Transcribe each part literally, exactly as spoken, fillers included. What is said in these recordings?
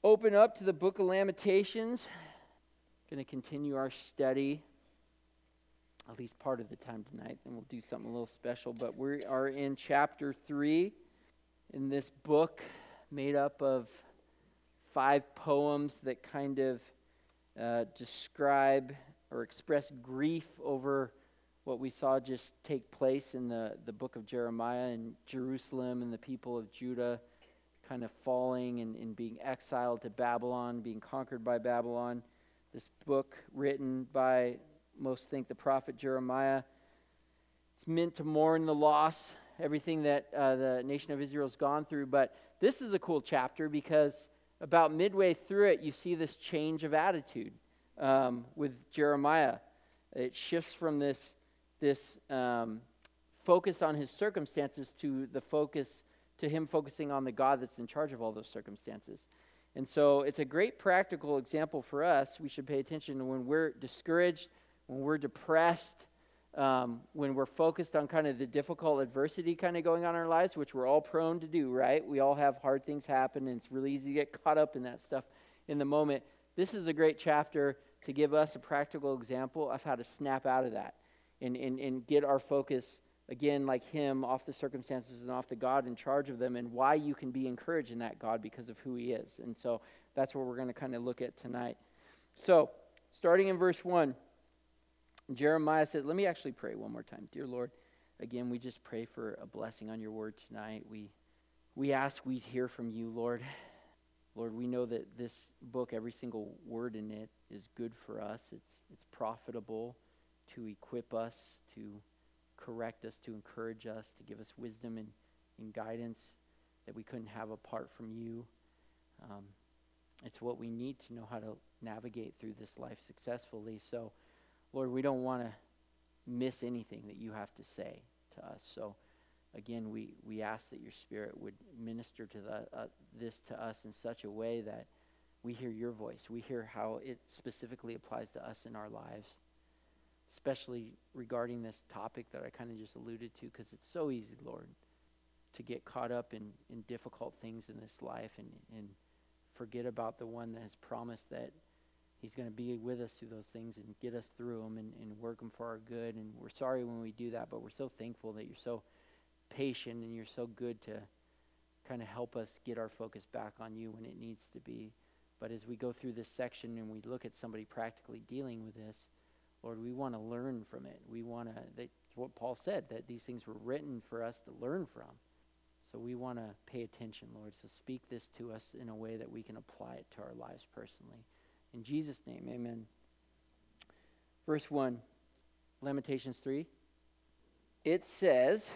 open up to the book of Lamentations. Going to continue our study, at least part of the time tonight, and we'll do something a little special. But we are in chapter three in this book made up of five poems that kind of uh, describe or express grief over what we saw just take place in the, the book of Jeremiah and Jerusalem and the people of Judah kind of falling and, and being exiled to Babylon, being conquered by Babylon. This book written by, most think, the prophet Jeremiah. It's meant to mourn the loss, everything that uh, the nation of Israel has gone through. But this is a cool chapter because about midway through it, you see this change of attitude um, with Jeremiah. It shifts from this, this um, focus on his circumstances to the focus to him focusing on the God that's in charge of all those circumstances. And so it's a great practical example for us. We should pay attention when we're discouraged, when we're depressed, um, when we're focused on kind of the difficult adversity kind of going on in our lives, which we're all prone to do, right? We all have hard things happen, and it's really easy to get caught up in that stuff in the moment. This is a great chapter to give us a practical example of how to snap out of that and, and, and get our focus again, like him, off the circumstances and off the God in charge of them, and why you can be encouraged in that God because of who he is. And so that's what we're going to kind of look at tonight. So, starting in verse one, Jeremiah says, let me actually pray one more time. Dear Lord, again, we just pray for a blessing on your word tonight. We we ask we hear from you, Lord. Lord, we know that this book, every single word in it is good for us. It's it's profitable to equip us, to correct us, to encourage us, to give us wisdom and, and guidance that we couldn't have apart from you. Um, it's what we need to know how to navigate through this life successfully. So, Lord, we don't want to miss anything that you have to say to us. So, again, we, we ask that your Spirit would minister to the, uh, this to us in such a way that we hear your voice. We hear how it specifically applies to us in our lives, especially regarding this topic that I kind of just alluded to, because it's so easy, Lord, to get caught up in, in difficult things in this life and, and forget about the one that has promised that he's going to be with us through those things and get us through them and, and work them for our good. And we're sorry when we do that, but we're so thankful that you're so patient and you're so good to kind of help us get our focus back on you when it needs to be. But as we go through this section and we look at somebody practically dealing with this, Lord, we want to learn from it. We want to, that's what Paul said, that these things were written for us to learn from. So we want to pay attention, Lord. So speak this to us in a way that we can apply it to our lives personally. In Jesus' name, amen. Verse one, Lamentations three. It says,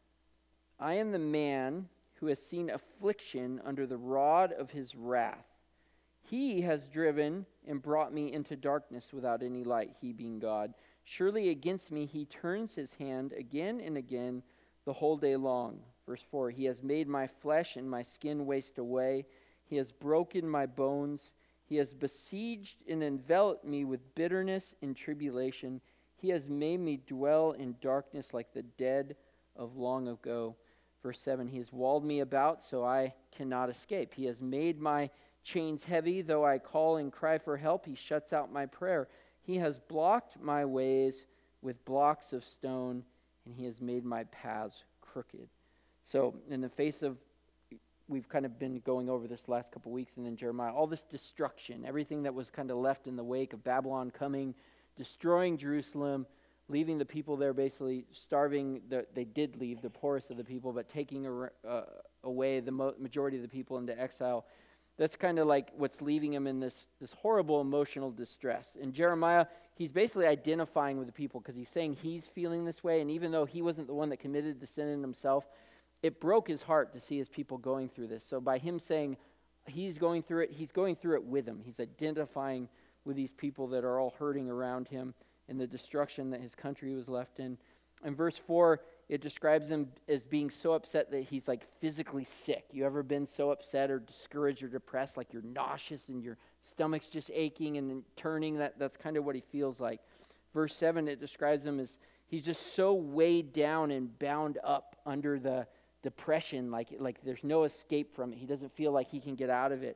I am the man who has seen affliction under the rod of his wrath. He has driven and brought me into darkness without any light, he being God. Surely against me he turns his hand again and again the whole day long. Verse four, he has made my flesh and my skin waste away. He has broken my bones. He has besieged and enveloped me with bitterness and tribulation. He has made me dwell in darkness like the dead of long ago. Verse seven, he has walled me about so I cannot escape. He has made my chains heavy, though I call and cry for help, he shuts out my prayer. He has blocked my ways with blocks of stone, and he has made my paths crooked. So in the face of, we've kind of been going over this last couple weeks, and then Jeremiah, all this destruction, everything that was kind of left in the wake of Babylon coming, destroying Jerusalem, leaving the people there basically starving. The, they did leave, the poorest of the people, but taking a, uh, away the mo- majority of the people into exile. That's kind of like what's leaving him in this, this horrible emotional distress. And Jeremiah, he's basically identifying with the people because he's saying he's feeling this way. And even though he wasn't the one that committed the sin in himself, it broke his heart to see his people going through this. So by him saying he's going through it, he's going through it with them. He's identifying with these people that are all hurting around him and the destruction that his country was left in. In verse four, it describes him as being so upset that he's like physically sick. You ever been so upset or discouraged or depressed, like you're nauseous and your stomach's just aching and turning? That, that's kind of what he feels like. Verse seven, it describes him as he's just so weighed down and bound up under the depression, like, like there's no escape from it. He doesn't feel like he can get out of it.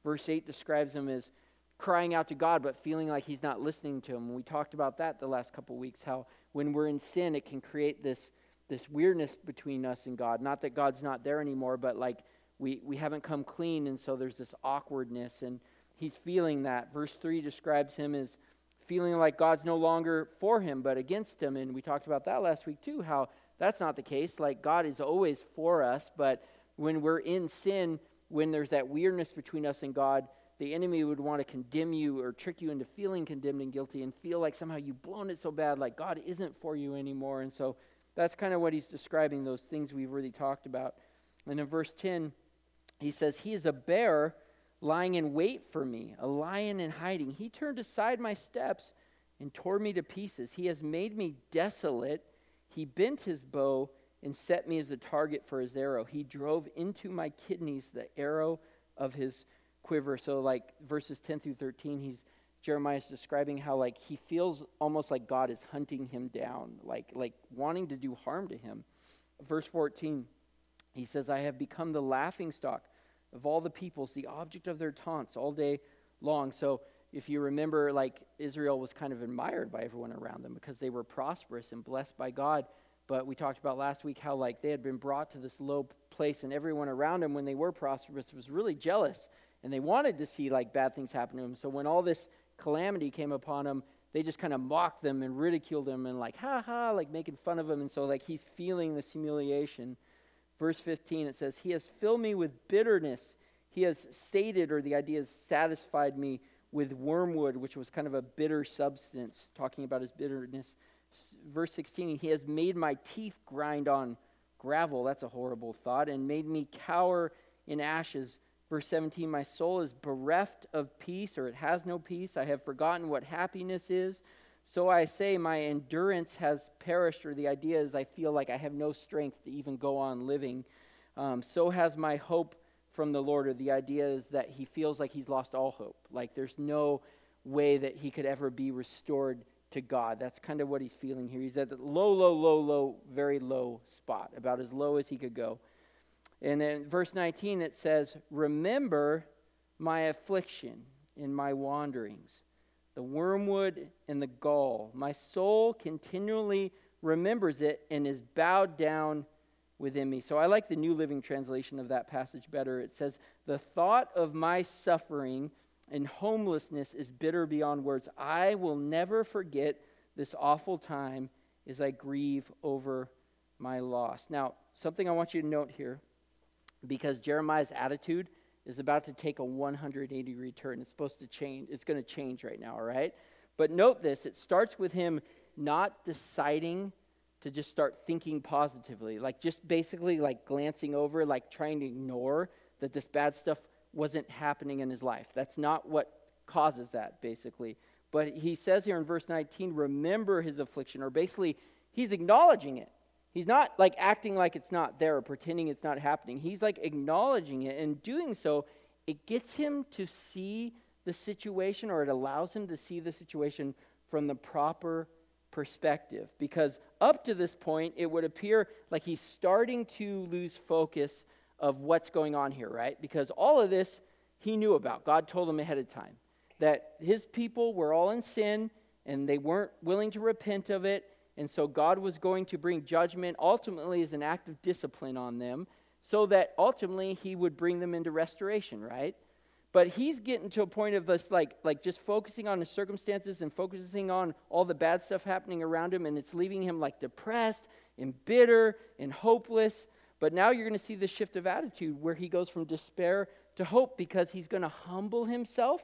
Verse eight describes him as crying out to God, but feeling like he's not listening to him. We talked about that the last couple of weeks, how when we're in sin, it can create this, this weirdness between us and God. Not that God's not there anymore, but like we, we haven't come clean, and so there's this awkwardness, and he's feeling that. Verse three describes him as feeling like God's no longer for him, but against him. And we talked about that last week too, how that's not the case. Like God is always for us, but when we're in sin, when there's that weirdness between us and God, the enemy would want to condemn you or trick you into feeling condemned and guilty and feel like somehow you've blown it so bad, like God isn't for you anymore. And so that's kind of what he's describing, those things we've already talked about. And in verse ten, he says, he is a bear lying in wait for me, a lion in hiding. He turned aside my steps and tore me to pieces. He has made me desolate. He bent his bow and set me as a target for his arrow. He drove into my kidneys the arrow of his quiver. So like verses ten through thirteen, he's Jeremiah is describing how like he feels almost like God is hunting him down, like like wanting to do harm to him. Verse fourteen, he says, I have become the laughingstock of all the peoples, the object of their taunts all day long. So if you remember, like Israel was kind of admired by everyone around them because they were prosperous and blessed by God. But we talked about last week how like they had been brought to this low place, and everyone around them when they were prosperous was really jealous, and they wanted to see like bad things happen to them. So when all this calamity came upon them, they just kind of mocked them and ridiculed them and like, ha ha, like making fun of them. And so like he's feeling this humiliation. Verse fifteen, it says, he has filled me with bitterness. He has sated, or the idea is satisfied me with wormwood, which was kind of a bitter substance, talking about his bitterness. Verse sixteen, he has made my teeth grind on gravel. That's a horrible thought. And made me cower in ashes. Verse seventeen, my soul is bereft of peace, or it has no peace. I have forgotten what happiness is. So I say my endurance has perished, or the idea is I feel like I have no strength to even go on living. Um, so has my hope from the Lord, or the idea is that he feels like he's lost all hope. Like there's no way that he could ever be restored to God. That's kind of what he's feeling here. He's at the low, low, low, low, very low spot, about as low as he could go. And in verse nineteen it says, remember my affliction in my wanderings, the wormwood and the gall. My soul continually remembers it and is bowed down within me. So I like the New Living Translation of that passage better. It says, the thought of my suffering and homelessness is bitter beyond words. I will never forget this awful time as I grieve over my loss. Now, something I want you to note here, because Jeremiah's attitude is about to take a one hundred eighty degree turn. It's supposed to change. It's going to change right now, all right? But note this. It starts with him not deciding to just start thinking positively, like just basically like glancing over, like trying to ignore that this bad stuff wasn't happening in his life. That's not what causes that, basically. But he says here in verse nineteen, remember his affliction, or basically he's acknowledging it. He's not like acting like it's not there or pretending it's not happening. He's like acknowledging it, and doing so, it gets him to see the situation, or it allows him to see the situation from the proper perspective. Because up to this point, it would appear like he's starting to lose focus of what's going on here, right? Because all of this he knew about. God told him ahead of time that his people were all in sin and they weren't willing to repent of it. And so God was going to bring judgment ultimately as an act of discipline on them, so that ultimately he would bring them into restoration, right? But he's getting to a point of this, like, like just focusing on his circumstances and focusing on all the bad stuff happening around him, and it's leaving him like depressed and bitter and hopeless. But now you're going to see the shift of attitude where he goes from despair to hope, because he's going to humble himself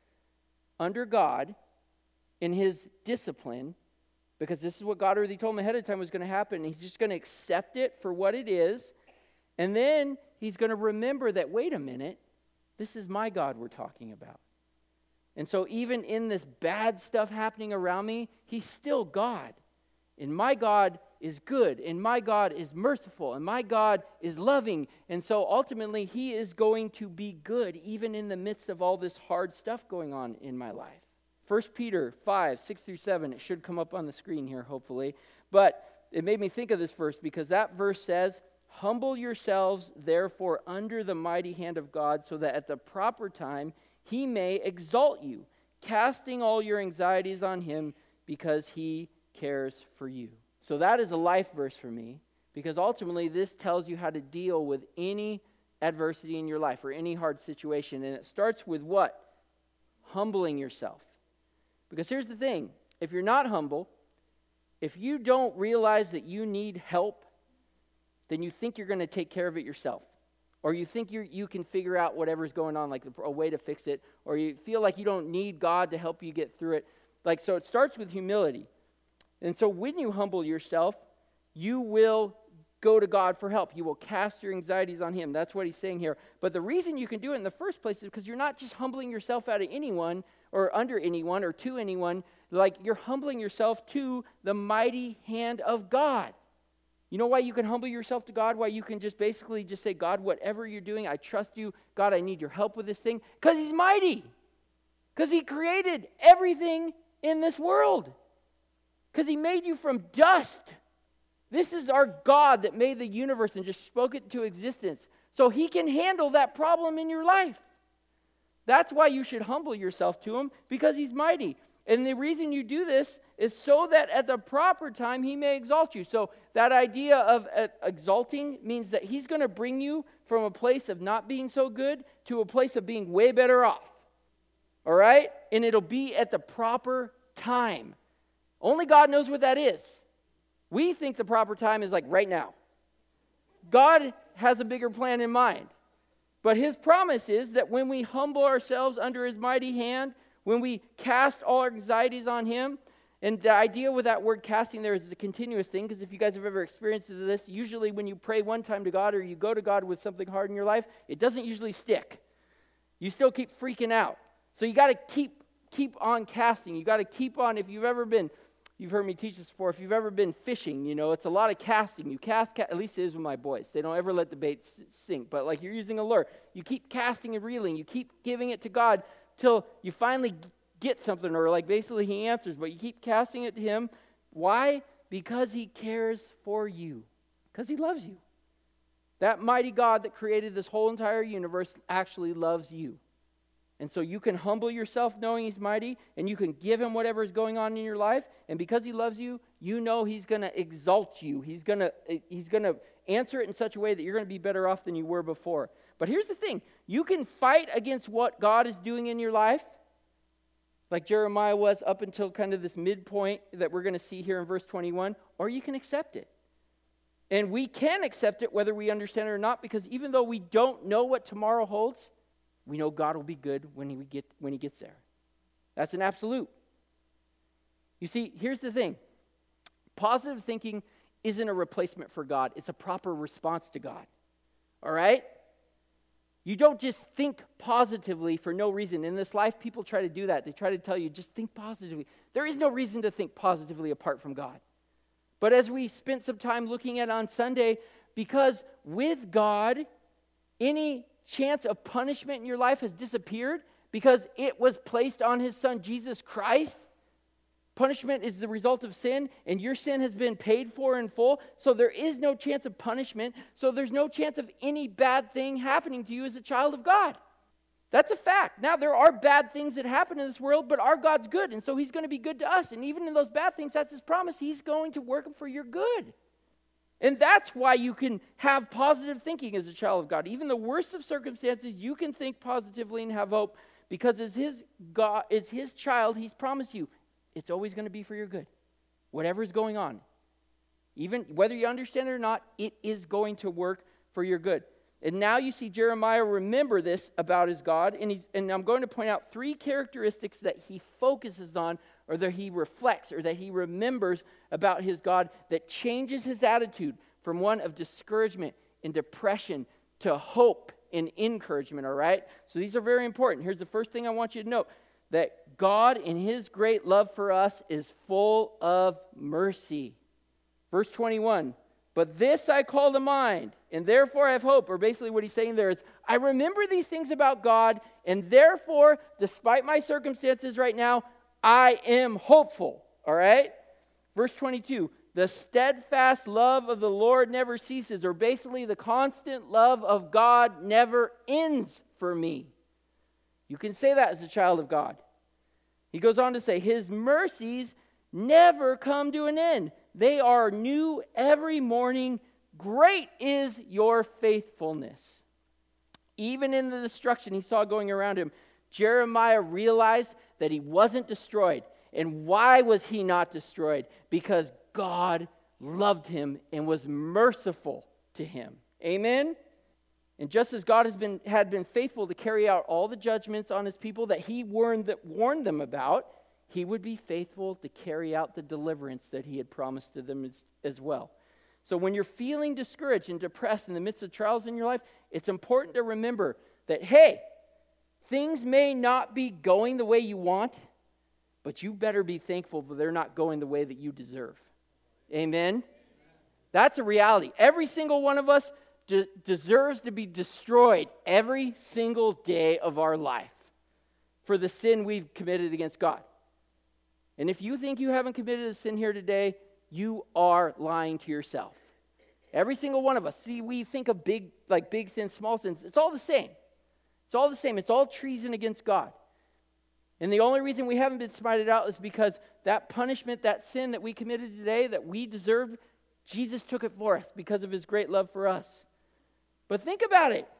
under God in his discipline, because this is what God already told him ahead of time was going to happen. He's just going to accept it for what it is. And then he's going to remember that, wait a minute, this is my God we're talking about. And so even in this bad stuff happening around me, he's still God. And my God is good, and my God is merciful, and my God is loving. And so ultimately he is going to be good even in the midst of all this hard stuff going on in my life. First Peter five, six through seven, it should come up on the screen here, hopefully. But it made me think of this verse, because that verse says, humble yourselves, therefore, under the mighty hand of God, so that at the proper time he may exalt you, casting all your anxieties on him because he cares for you. So that is a life verse for me, because ultimately this tells you how to deal with any adversity in your life or any hard situation. And it starts with what? Humbling yourself. Because here's the thing, if you're not humble, if you don't realize that you need help, then you think you're going to take care of it yourself. Or you think you you can figure out whatever's going on, like a way to fix it. Or you feel like you don't need God to help you get through it. Like, so it starts with humility. And so when you humble yourself, you will go to God for help. You will cast your anxieties on him. That's what he's saying here. But the reason you can do it in the first place is because you're not just humbling yourself out of anyone or under anyone or to anyone. Like, you're humbling yourself to the mighty hand of God. You know why you can humble yourself to God? Why you can just basically just say, God, whatever you're doing, I trust you. God, I need your help with this thing. Because he's mighty. Because he created everything in this world. Because he made you from dust. This is our God that made the universe and just spoke it into existence. So he can handle that problem in your life. That's why you should humble yourself to him, because he's mighty. And the reason you do this is so that at the proper time he may exalt you. So that idea of uh, exalting means that he's going to bring you from a place of not being so good to a place of being way better off. All right? And it'll be at the proper time. Only God knows what that is. We think the proper time is like right now. God has a bigger plan in mind. But his promise is that when we humble ourselves under his mighty hand, when we cast all our anxieties on him, and the idea with that word casting there is the continuous thing, because if you guys have ever experienced this, usually when you pray one time to God or you go to God with something hard in your life, it doesn't usually stick. You still keep freaking out. So you got to keep keep on casting. You got to keep on, if you've ever been, you've heard me teach this before, if you've ever been fishing, you know, it's a lot of casting. You cast, ca- at least it is with my boys. They don't ever let the bait s- sink, but like you're using a lure. You keep casting and reeling. You keep giving it to God till you finally get something, or like basically he answers, but you keep casting it to him. Why? Because he cares for you. Because he loves you. That mighty God that created this whole entire universe actually loves you. And so you can humble yourself knowing he's mighty, and you can give him whatever is going on in your life, and because he loves you, you know he's going to exalt you. He's going to he's going to answer it in such a way that you're going to be better off than you were before. But here's the thing. You can fight against what God is doing in your life, like Jeremiah was up until kind of this midpoint that we're going to see here in verse twenty-one, or you can accept it. And we can accept it whether we understand it or not, because even though we don't know what tomorrow holds, we know God will be good when he get when he gets there. That's an absolute. You see, here's the thing. Positive thinking isn't a replacement for God. It's a proper response to God. All right? You don't just think positively for no reason. In this life, people try to do that. They try to tell you, just think positively. There is no reason to think positively apart from God. But as we spent some time looking at on Sunday, because with God, any chance of punishment in your life has disappeared because it was placed on his son, Jesus Christ. Punishment is the result of sin, and your sin has been paid for in full, so there is no chance of punishment, so there's no chance of any bad thing happening to you as a child of God. That's a fact. Now, there are bad things that happen in this world, but our God's good, and so he's going to be good to us, and even in those bad things, that's his promise. He's going to work them for your good. And that's why you can have positive thinking as a child of God. Even the worst of circumstances, you can think positively and have hope, because as his God, as his child, he's promised you, it's always going to be for your good. Whatever is going on. Even whether you understand it or not, it is going to work for your good. And now you see Jeremiah remember this about his God, and he's and I'm going to point out three characteristics that he focuses on, or that he reflects, or that he remembers about his God, that changes his attitude from one of discouragement and depression to hope and encouragement, all right? So these are very important. Here's the first thing I want you to know, that God in his great love for us is full of mercy. Verse twenty-one, but this I call to mind, and therefore I have hope. Or basically what he's saying there is, I remember these things about God, and therefore, despite my circumstances right now, I am hopeful. All right? Verse twenty-two, the steadfast love of the Lord never ceases, or basically the constant love of God never ends for me. You can say that as a child of God. He goes on to say, his mercies never come to an end. They are new every morning. Great is your faithfulness. Even in the destruction he saw going around him, Jeremiah realized that he wasn't destroyed. And why was he not destroyed? Because God loved him and was merciful to him. Amen? And just as God has been had been faithful to carry out all the judgments on his people that he warned that warned them about, he would be faithful to carry out the deliverance that he had promised to them as, as well. So when you're feeling discouraged and depressed in the midst of trials in your life, it's important to remember that, hey, things may not be going the way you want, but you better be thankful that they're not going the way that you deserve. Amen? That's a reality. Every single one of us de- deserves to be destroyed every single day of our life for the sin we've committed against God. And if you think you haven't committed a sin here today, you are lying to yourself. Every single one of us. See, we think of big, like big sins, small sins. It's all the same. It's all the same. It's all treason against God. And the only reason we haven't been smited out is because that punishment, that sin that we committed today, that we deserved, Jesus took it for us because of his great love for us. But think about it.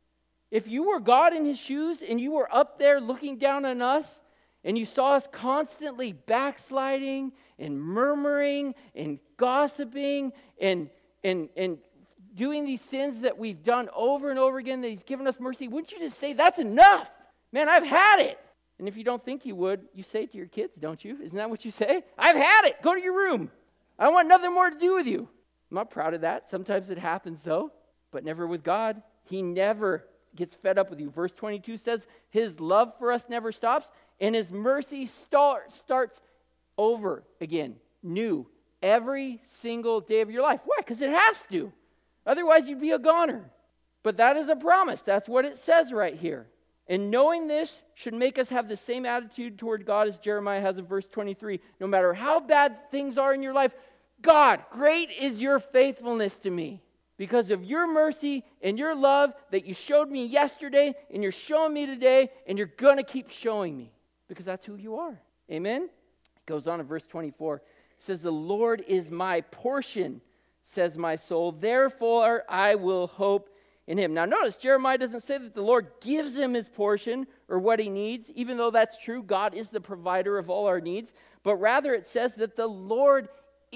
If you were God in his shoes and you were up there looking down on us and you saw us constantly backsliding and murmuring and gossiping and, and, and doing these sins that we've done over and over again that he's given us mercy, wouldn't you just say, that's enough? Man, I've had it. And if you don't think you would, you say it to your kids, don't you? Isn't that what you say? I've had it. Go to your room. I want nothing more to do with you. I'm not proud of that. Sometimes it happens though, but never with God. He never gets fed up with you. Verse twenty-two says, his love for us never stops, and his mercy start, starts over again, new, every single day of your life. Why? Because it has to. Otherwise, you'd be a goner. But that is a promise. That's what it says right here. And knowing this should make us have the same attitude toward God as Jeremiah has in verse twenty-three. No matter how bad things are in your life, God, great is your faithfulness to me. Because of your mercy and your love that you showed me yesterday and you're showing me today and you're going to keep showing me. Because that's who you are. Amen? It goes on in verse twenty-four. It says, the Lord is my portion, says my soul. Therefore I will hope in him. Now notice, Jeremiah doesn't say that the Lord gives him his portion or what he needs, even though that's true. God is the provider of all our needs. But rather it says that the Lord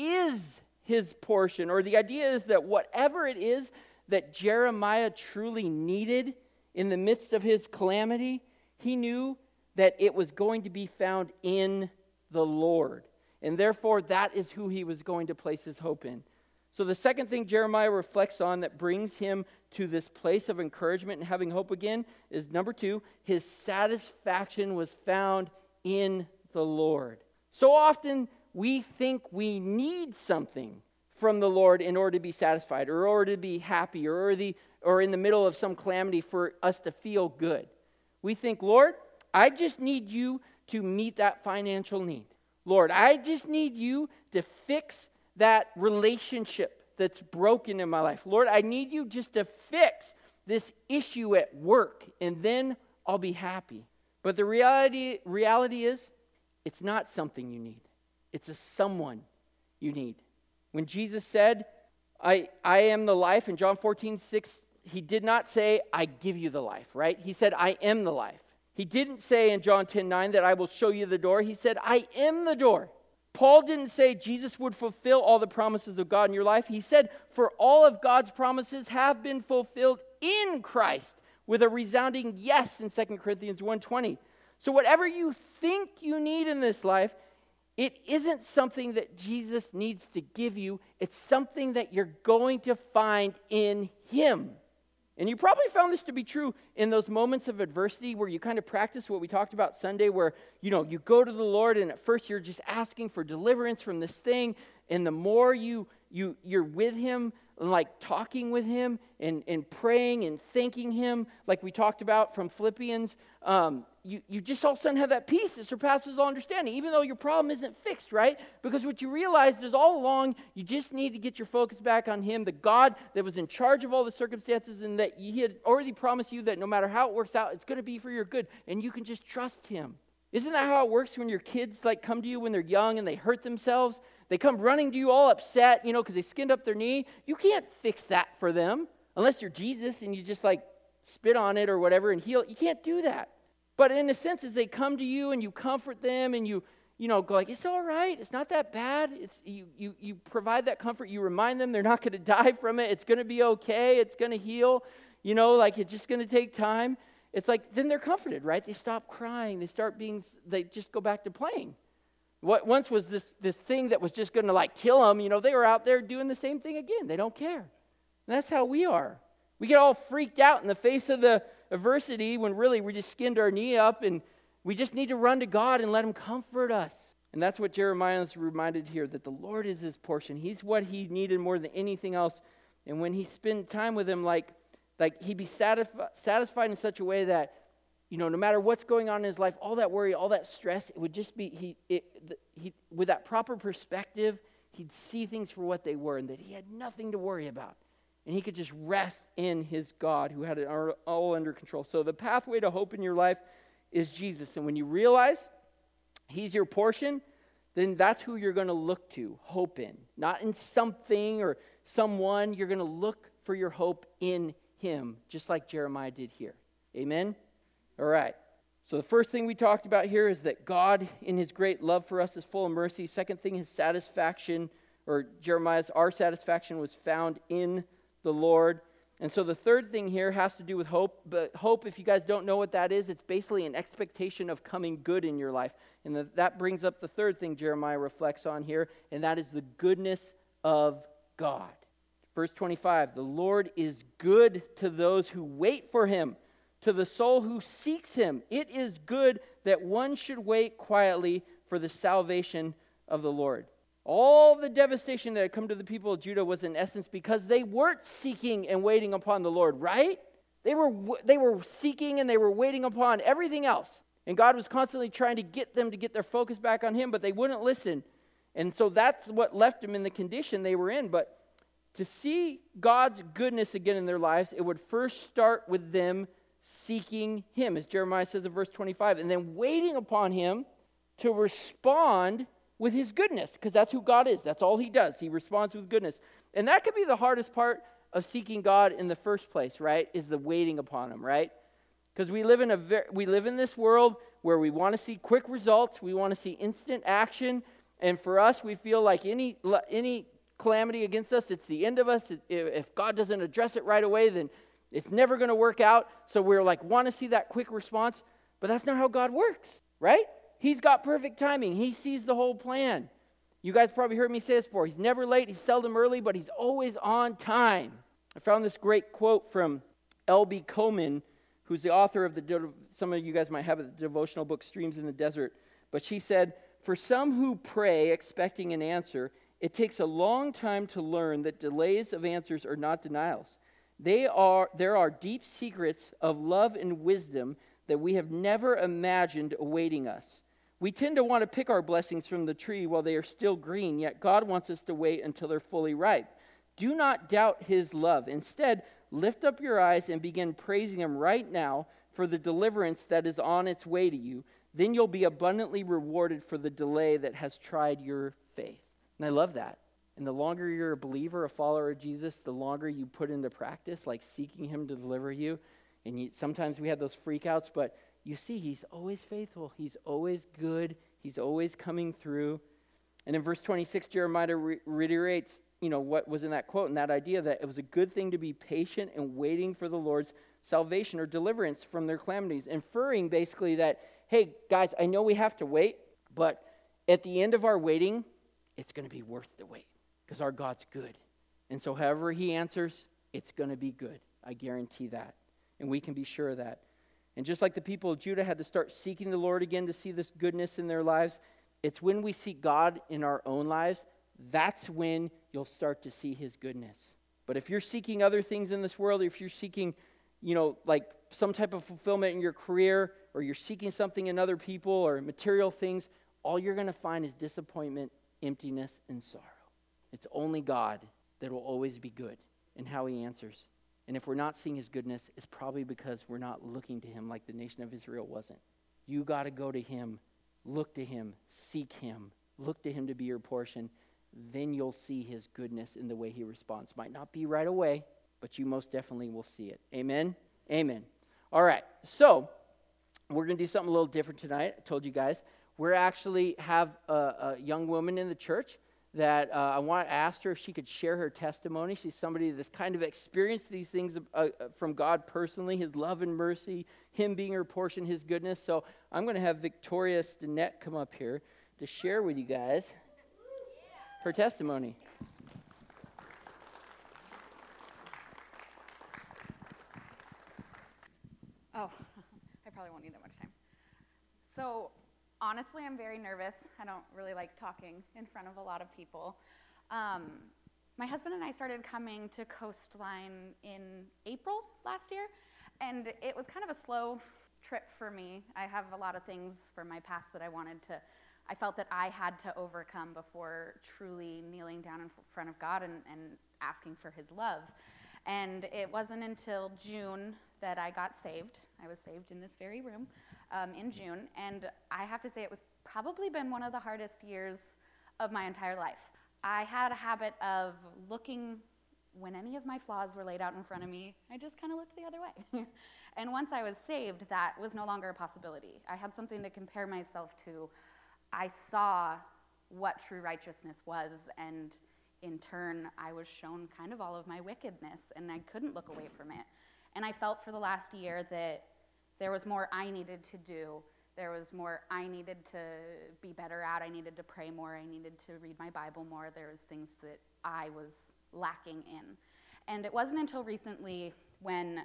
is his portion, or the idea is that whatever it is that Jeremiah truly needed in the midst of his calamity, he knew that it was going to be found in the Lord. And therefore, that is who he was going to place his hope in. So the second thing Jeremiah reflects on that brings him to this place of encouragement and having hope again is number two, his satisfaction was found in the Lord. So often we think we need something from the Lord in order to be satisfied or in order to be happy or, or, the, or in the middle of some calamity for us to feel good. We think, Lord, I just need you to meet that financial need. Lord, I just need you to fix that relationship that's broken in my life. Lord, I need you just to fix this issue at work, and then I'll be happy. But the reality, reality is, it's not something you need. It's a someone you need. When Jesus said, I, I am the life, in John fourteen six, he did not say, I give you the life, right? He said, I am the life. He didn't say in John ten nine that I will show you the door. He said, I am the door. Paul didn't say Jesus would fulfill all the promises of God in your life. He said, for all of God's promises have been fulfilled in Christ with a resounding yes in Second Corinthians one twenty. So whatever you think you need in this life, it isn't something that Jesus needs to give you. It's something that you're going to find in him. And you probably found this to be true in those moments of adversity where you kind of practice what we talked about Sunday, where, you know, you go to the Lord and at first you're just asking for deliverance from this thing. And the more you, you, you're with him, and like talking with him and, and praying and thanking him, like we talked about from Philippians, um, you, you just all of a sudden have that peace that surpasses all understanding, even though your problem isn't fixed, right? Because what you realized is all along, you just need to get your focus back on him, the God that was in charge of all the circumstances, and that he had already promised you that no matter how it works out, it's going to be for your good, and you can just trust him. Isn't that how it works when your kids like come to you when they're young and they hurt themselves? They come running to you all upset, you know, because they skinned up their knee. You can't fix that for them unless you're Jesus and you just like spit on it or whatever and heal. You can't do that. But in a sense, as they come to you and you comfort them and you, you know, go like, it's all right. It's not that bad. It's you, you, you provide that comfort. You remind them they're not going to die from it. It's going to be okay. It's going to heal. You know, like it's just going to take time. It's like, then they're comforted, right? They stop crying. They start being, they just go back to playing. What once was this, this thing that was just going to like kill them, you know, they were out there doing the same thing again. They don't care. And that's how we are. We get all freaked out in the face of the adversity when really we just skinned our knee up and we just need to run to God and let him comfort us. And that's what Jeremiah is reminded here, that the Lord is his portion. He's what he needed more than anything else. And when he spent time with him, like, like he'd be satisfi- satisfied in such a way that, you know, no matter what's going on in his life, all that worry, all that stress, it would just be, he, it, he, with that proper perspective, he'd see things for what they were and that he had nothing to worry about. And he could just rest in his God who had it all under control. So the pathway to hope in your life is Jesus. And when you realize he's your portion, then that's who you're going to look to, hope in. Not in something or someone. You're going to look for your hope in him, just like Jeremiah did here. Amen? All right. So the first thing we talked about here is that God, in his great love for us, is full of mercy. Second thing, his satisfaction, or Jeremiah's, our satisfaction was found in the Lord. And so the third thing here has to do with hope. But hope, if you guys don't know what that is, it's basically an expectation of coming good in your life. And the, that brings up the third thing Jeremiah reflects on here, and that is the goodness of God. Verse twenty-five, the Lord is good to those who wait for him, to the soul who seeks him. It is good that one should wait quietly for the salvation of the Lord. All the devastation that had come to the people of Judah was in essence because they weren't seeking and waiting upon the Lord, right? They were they were seeking and they were waiting upon everything else. And God was constantly trying to get them to get their focus back on him, but they wouldn't listen. And so that's what left them in the condition they were in. But to see God's goodness again in their lives, it would first start with them seeking him, as Jeremiah says in verse twenty-five, and then waiting upon him to respond with his goodness, because that's who God is. That's all he does. He responds with goodness. And that could be the hardest part of seeking God in the first place, right? Is the waiting upon him, right? Because we live in a ver- we live in this world where we want to see quick results, we want to see instant action, and for us, we feel like any any calamity against us, it's the end of us. If God doesn't address it right away, then it's never going to work out. So we're like, want to see that quick response, but that's not how God works, right? He's got perfect timing. He sees the whole plan. You guys probably heard me say this before. He's never late, he's seldom early, but he's always on time. I found this great quote from L B Coleman, who's the author of the, some of you guys might have it, the devotional book Streams in the Desert. But she said, for some who pray expecting an answer, it takes a long time to learn that delays of answers are not denials. They are, there are deep secrets of love and wisdom that we have never imagined awaiting us. We tend to want to pick our blessings from the tree while they are still green, yet God wants us to wait until they're fully ripe. Do not doubt his love. Instead, lift up your eyes and begin praising him right now for the deliverance that is on its way to you. Then you'll be abundantly rewarded for the delay that has tried your faith. And I love that. And the longer you're a believer, a follower of Jesus, the longer you put into practice, like seeking him to deliver you. And you, sometimes we have those freakouts, but you see, he's always faithful. He's always good. He's always coming through. And in verse twenty-six, Jeremiah re- reiterates, you know, what was in that quote and that idea that it was a good thing to be patient and waiting for the Lord's salvation or deliverance from their calamities, inferring basically that, hey, guys, I know we have to wait, but at the end of our waiting, it's going to be worth the wait because our God's good. And so however he answers, it's going to be good. I guarantee that. And we can be sure of that. And just like the people of Judah had to start seeking the Lord again to see this goodness in their lives, it's when we seek God in our own lives, that's when you'll start to see his goodness. But if you're seeking other things in this world, if you're seeking, you know, like some type of fulfillment in your career, or you're seeking something in other people or material things, all you're going to find is disappointment, emptiness, and sorrow. It's only God that will always be good in how he answers. And if we're not seeing his goodness, it's probably because we're not looking to him like the nation of Israel wasn't. You got to go to him, look to him, seek him, look to him to be your portion. Then you'll see his goodness in the way he responds. Might not be right away, but you most definitely will see it. Amen? Amen. All right, so we're going to do something a little different tonight. I told you guys. We actually have a, a young woman in the church that uh, I want to ask her if she could share her testimony. She's somebody that's kind of experienced these things uh, from God personally, his love and mercy, him being her portion, his goodness. So I'm going to have Victoria Stinnett come up here to share with you guys her testimony. Oh, I probably won't need that much time. So, honestly, I'm very nervous. I don't really like talking in front of a lot of people. Um, my husband and I started coming to Coastline in April last year, and it was kind of a slow trip for me. I have a lot of things from my past that I wanted to, I felt that I had to overcome before truly kneeling down in front of God and, and asking for his love. And it wasn't until June that I got saved. I was saved in this very room um, in June, and I have to say it was probably been one of the hardest years of my entire life. I had a habit of looking, when any of my flaws were laid out in front of me, I just kind of looked the other way. And once I was saved, that was no longer a possibility. I had something to compare myself to. I saw what true righteousness was, and in turn, I was shown kind of all of my wickedness, and I couldn't look away from it. And I felt for the last year that there was more I needed to do. There was more I needed to be better at. I needed to pray more. I needed to read my Bible more. There was things that I was lacking in. And it wasn't until recently when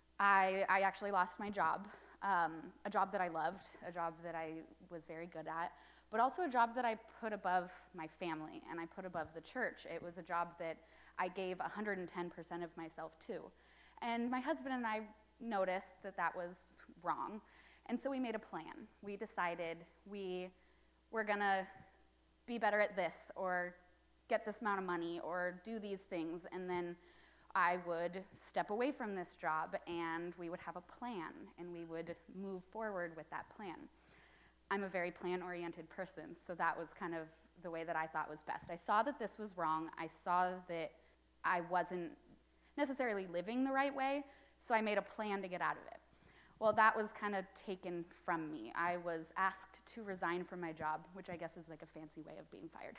I, I actually lost my job, um, a job that I loved, a job that I was very good at, but also a job that I put above my family and I put above the church. It was a job that I gave one hundred ten percent of myself to. And my husband and I noticed that that was wrong. And so we made a plan. We decided we were going to be better at this or get this amount of money or do these things. And then I would step away from this job and we would have a plan and we would move forward with that plan. I'm a very plan-oriented person, so that was kind of the way that I thought was best. I saw that this was wrong. I saw that I wasn't necessarily living the right way, so I made a plan to get out of it. Well, that was kind of taken from me. I was asked to resign from my job, which I guess is like a fancy way of being fired.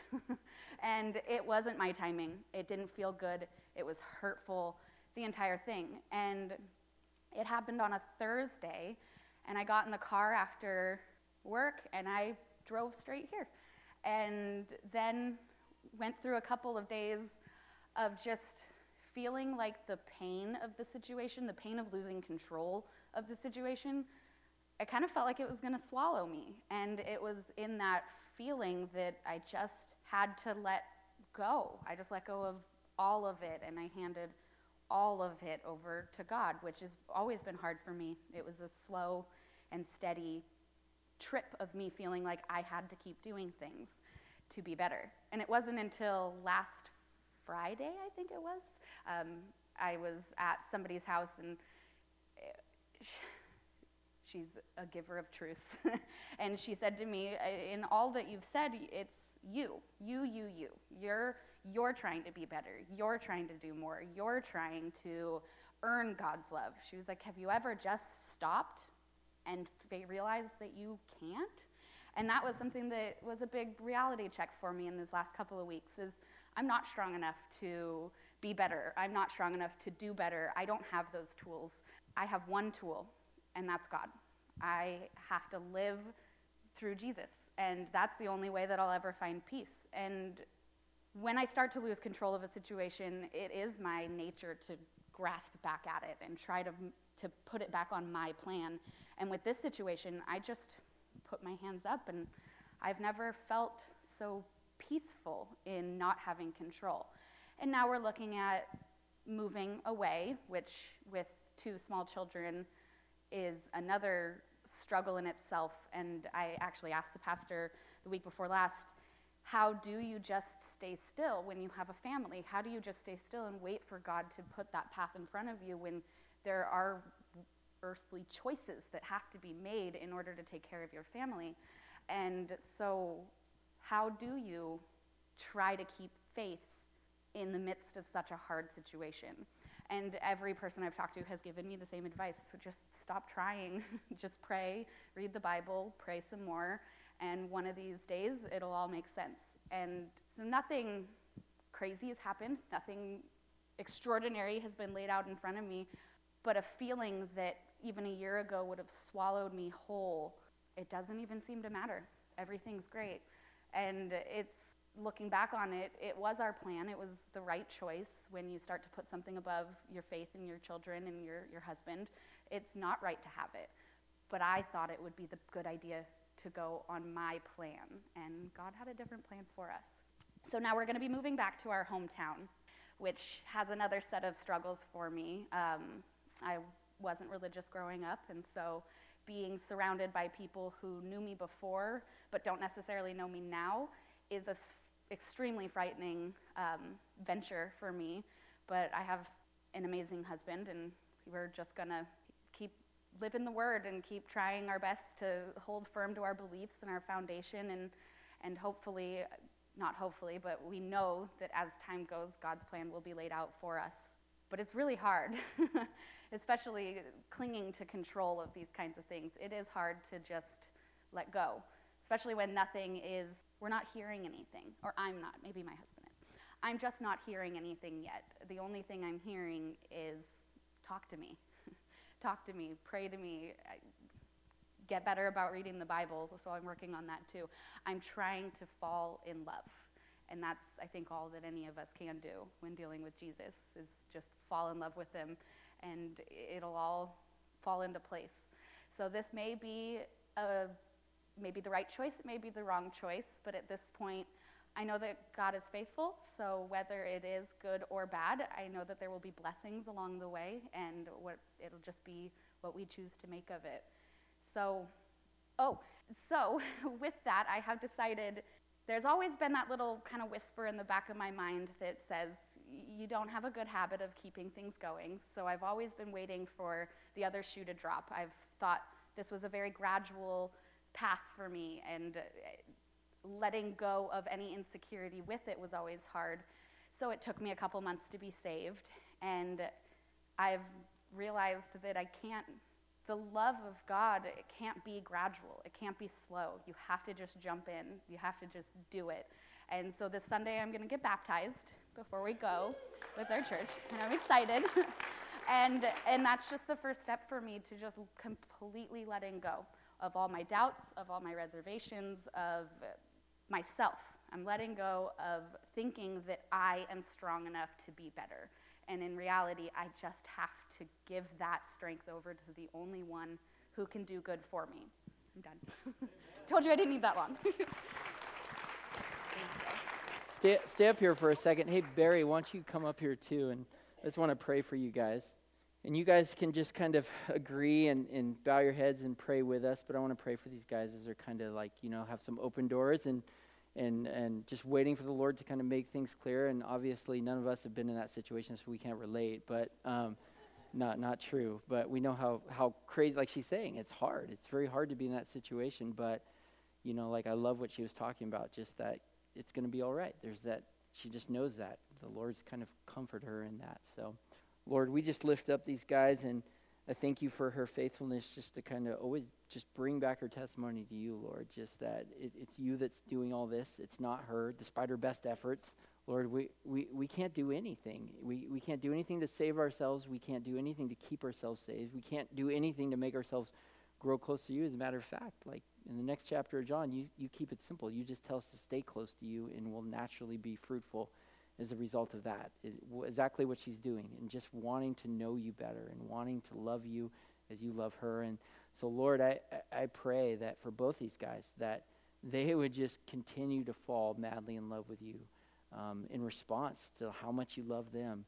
And it wasn't my timing. It didn't feel good. It was hurtful, the entire thing. And it happened on a Thursday, and I got in the car after work, and I drove straight here. And then went through a couple of days of just feeling like the pain of the situation, the pain of losing control of the situation. I kind of felt like it was going to swallow me. And it was in that feeling that I just had to let go. I just let go of all of it, and I handed all of it over to God, which has always been hard for me. It was a slow and steady trip of me feeling like I had to keep doing things to be better. And it wasn't until last Friday, I think it was, um, I was at somebody's house, and she's a giver of truth. And she said to me, in all that you've said, it's you, you, you, you. You're, you're trying to be better. You're trying to do more. You're trying to earn God's love. She was like, have you ever just stopped and realized that you can't? And that was something that was a big reality check for me in these last couple of weeks, is I'm not strong enough to be better. I'm not strong enough to do better. I don't have those tools. I have one tool, and that's God. I have to live through Jesus, and that's the only way that I'll ever find peace. And when I start to lose control of a situation, it is my nature to grasp back at it and try to, to put it back on my plan. And with this situation, I just put my hands up, and I've never felt so peaceful in not having control. And now we're looking at moving away, which with two small children is another struggle in itself. And I actually asked the pastor the week before last, how do you just stay still when you have a family? How do you just stay still and wait for God to put that path in front of you when there are earthly choices that have to be made in order to take care of your family? And so how do you try to keep faith in the midst of such a hard situation? And every person I've talked to has given me the same advice. So just stop trying. Just pray, read the Bible, pray some more, and one of these days it'll all make sense. And so nothing crazy has happened. Nothing extraordinary has been laid out in front of me, but a feeling that even a year ago would have swallowed me whole, it doesn't even seem to matter. Everything's great. And it's, looking back on it, it was our plan. It was the right choice. When you start to put something above your faith in your children and your, your husband, it's not right to have it. But I thought it would be the good idea to go on my plan, and God had a different plan for us. So now we're going to be moving back to our hometown, which has another set of struggles for me. Um, I wasn't religious growing up, and so being surrounded by people who knew me before but don't necessarily know me now is a s- extremely frightening um, venture for me. But I have an amazing husband, and we're just gonna keep living the word and keep trying our best to hold firm to our beliefs and our foundation, and and hopefully, not hopefully, but we know that as time goes, God's plan will be laid out for us. But it's really hard, especially clinging to control of these kinds of things. It is hard to just let go, especially when nothing is, we're not hearing anything, or I'm not, maybe my husband is. I'm just not hearing anything yet. The only thing I'm hearing is, talk to me. Talk to me, pray to me, get better about reading the Bible, so I'm working on that too. I'm trying to fall in love. And that's, I think, all that any of us can do when dealing with Jesus, is just fall in love with him, and it'll all fall into place. So this may be a, maybe the right choice, it may be the wrong choice, but at this point, I know that God is faithful, so whether it is good or bad, I know that there will be blessings along the way, and what it'll just be what we choose to make of it. So, oh, so with that, I have decided, there's always been that little kind of whisper in the back of my mind that says, you don't have a good habit of keeping things going. So I've always been waiting for the other shoe to drop. I've thought this was a very gradual path for me, and letting go of any insecurity with it was always hard. So it took me a couple months to be saved, and I've realized that I can't, the love of God, it can't be gradual. It can't be slow. You have to just jump in. You have to just do it. And so this Sunday I'm going to get baptized before we go with our church, and I'm excited. and and that's just the first step for me, to just completely letting go of all my doubts, of all my reservations, of myself. I'm letting go of thinking that I am strong enough to be better. And in reality, I just have to give that strength over to the only one who can do good for me. I'm done. Told you I didn't need that long. Stay, stay up here for a second. Hey, Barry, why don't you come up here too? And I just want to pray for you guys. And you guys can just kind of agree and, and bow your heads and pray with us. But I want to pray for these guys as they're kind of like, you know, have some open doors and and and just waiting for the Lord to kind of make things clear. And obviously none of us have been in that situation, so we can't relate. But um, not not true. But we know how, how crazy, like she's saying, it's hard. It's very hard to be in that situation. But, you know, like I love what she was talking about, just that it's going to be all right. There's that, she just knows that. The Lord's kind of comfort her in that. So, Lord, we just lift up these guys, and I thank you for her faithfulness just to kind of always just bring back her testimony to you, Lord, just that it, it's you that's doing all this. It's not her, despite her best efforts. Lord, we, we, we can't do anything. We, we can't do anything to save ourselves. We can't do anything to keep ourselves saved. We can't do anything to make ourselves grow close to you. As a matter of fact, like in the next chapter of John, you, you keep it simple. You just tell us to stay close to you, and we'll naturally be fruitful as a result of that. It, exactly what she's doing, and just wanting to know you better and wanting to love you as you love her. And so, Lord, I, I pray that for both these guys, that they would just continue to fall madly in love with you um, in response to how much you love them.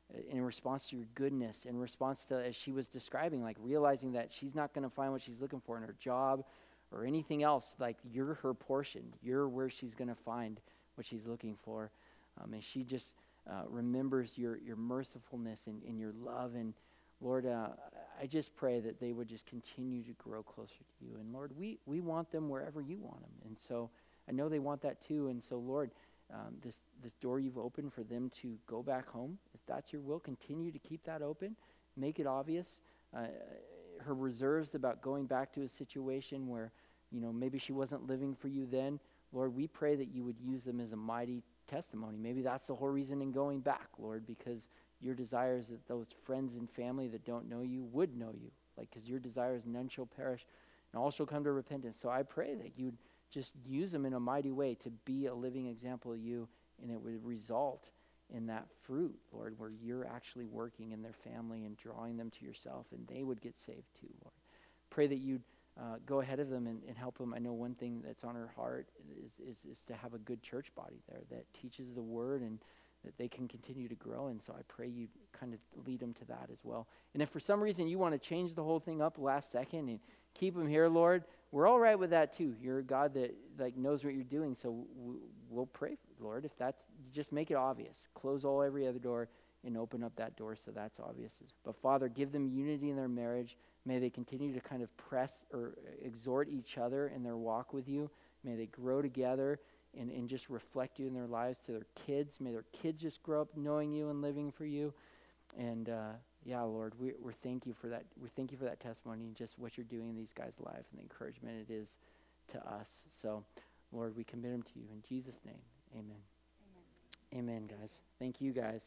uh, in response to your goodness, in response to, as she was describing, like realizing that she's not going to find what she's looking for in her job or anything else. Like, you're her portion. You're where she's going to find what she's looking for. Um, and she just uh, remembers your, your mercifulness and, and your love. And Lord, uh, I just pray that they would just continue to grow closer to you. And Lord, we, we want them wherever you want them. And so I know they want that too. And so, Lord, um, this, this door you've opened for them to go back home, if that's your will, continue to keep that open. Make it obvious. Uh, her reserves about going back to a situation where, you know, maybe she wasn't living for you then. Lord, we pray that you would use them as a mighty testimony. Maybe that's the whole reason in going back, Lord, because your desire is that those friends and family that don't know you would know you. Like, because your desire is none shall perish and all shall come to repentance. So I pray that you'd just use them in a mighty way to be a living example of you, and it would result in that fruit, Lord, where you're actually working in their family and drawing them to yourself, and they would get saved too, Lord. Pray that you'd uh, go ahead of them and, and help them. I know one thing that's on her heart is, is, is to have a good church body there that teaches the word and that they can continue to grow. And so I pray you kind of lead them to that as well. And if for some reason you want to change the whole thing up last second and keep them here, Lord, we're all right with that too. You're a God that like knows what you're doing. So w- we'll pray, Lord, if that's, just make it obvious. Close all every other door and open up that door so that's obvious. But Father, give them unity in their marriage. May they continue to kind of press or exhort each other in their walk with you. May they grow together and, and just reflect you in their lives to their kids. May their kids just grow up knowing you and living for you. And uh, yeah, Lord, we we thank you for that. We thank you for that testimony and just what you're doing in these guys' lives and the encouragement it is to us. So, Lord, we commit them to you in Jesus' name. Amen. Amen, Amen guys. Thank you, guys.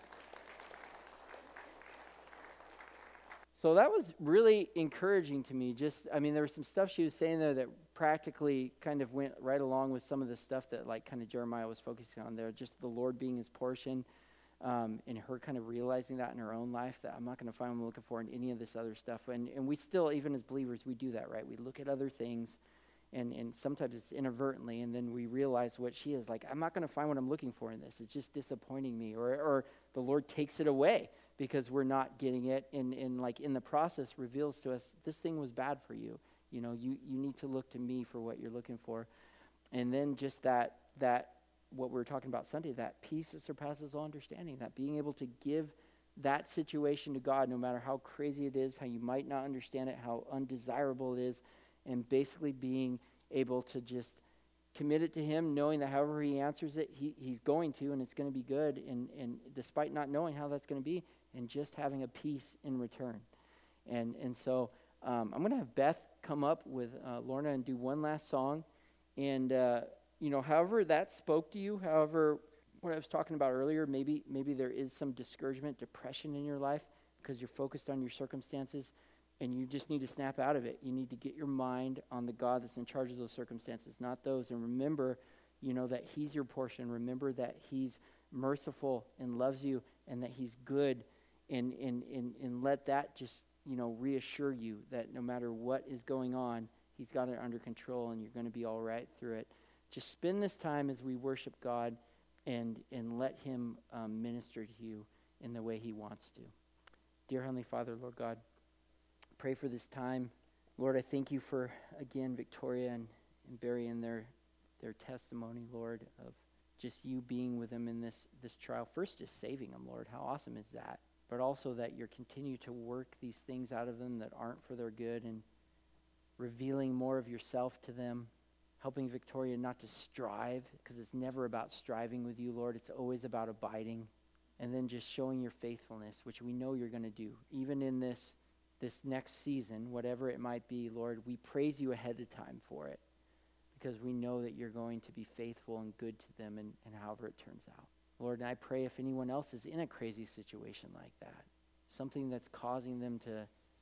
So that was really encouraging to me. Just, I mean, there was some stuff she was saying there that practically kind of went right along with some of the stuff that like kind of Jeremiah was focusing on there. Just the Lord being his portion, um, and her kind of realizing that in her own life, that I'm not going to find what I'm looking for in any of this other stuff. And and we still, even as believers, we do that, right? We look at other things, and, and sometimes it's inadvertently, and then we realize what she is like, I'm not going to find what I'm looking for in this. It's just disappointing me. Or, or the Lord takes it away because we're not getting it, and, and like in the process reveals to us, this thing was bad for you. You know, you, you need to look to me for what you're looking for. And then just that, that what we were talking about Sunday, that peace that surpasses all understanding, that being able to give that situation to God, no matter how crazy it is, how you might not understand it, how undesirable it is, and basically being able to just commit it to him, knowing that however he answers it, he, he's going to, and it's going to be good, and, and despite not knowing how that's going to be, and just having a peace in return. And and so um, I'm going to have Beth come up with uh, Lorna and do one last song. And, uh, you know, however that spoke to you, however what I was talking about earlier, maybe maybe there is some discouragement, depression in your life because you're focused on your circumstances, and you just need to snap out of it. You need to get your mind on the God that's in charge of those circumstances, not those. And remember, you know, that he's your portion. Remember that he's merciful and loves you, and that he's good. And, and, and, and let that just, you know, reassure you that no matter what is going on, he's got it under control, and you're going to be all right through it. Just spend this time as we worship God, and, and let him um, minister to you in the way he wants to. Dear Heavenly Father, Lord God, pray for this time. Lord, I thank you for, again, Victoria and, and Barry and their their testimony, Lord, of just you being with them in this, this trial. First, just saving them, Lord. How awesome is that? But also that you're continue to work these things out of them that aren't for their good, and revealing more of yourself to them, helping Victoria not to strive, because it's never about striving with you, Lord. It's always about abiding, and then just showing your faithfulness, which we know you're going to do. Even in this this next season, whatever it might be, Lord, we praise you ahead of time for it, because we know that you're going to be faithful and good to them, and, and however it turns out. Lord, and I pray if anyone else is in a crazy situation like that, something that's causing them to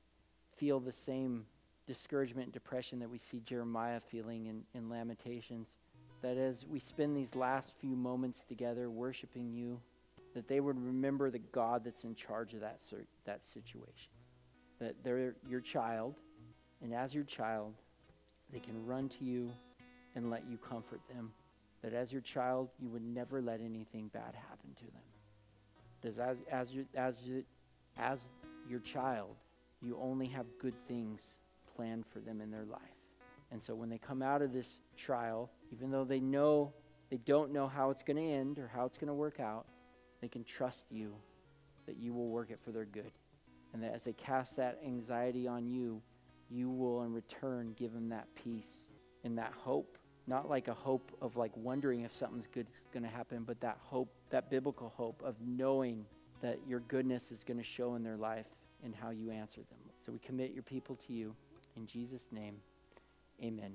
feel the same discouragement and depression that we see Jeremiah feeling in, in Lamentations, that as we spend these last few moments together worshiping you, that they would remember the God that's in charge of that that situation. That they're your child, and as your child, they can run to you and let you comfort them. That as your child, you would never let anything bad happen to them. Does as as your as you, as your child, you only have good things planned for them in their life. And so when they come out of this trial, even though they know they don't know how it's going to end or how it's going to work out, they can trust you that you will work it for their good. And that as they cast that anxiety on you, you will in return give them that peace and that hope. Not like a hope of like wondering if something's good is going to happen, but that hope, that biblical hope of knowing that your goodness is going to show in their life and how you answer them. So we commit your people to you. In Jesus' name, amen.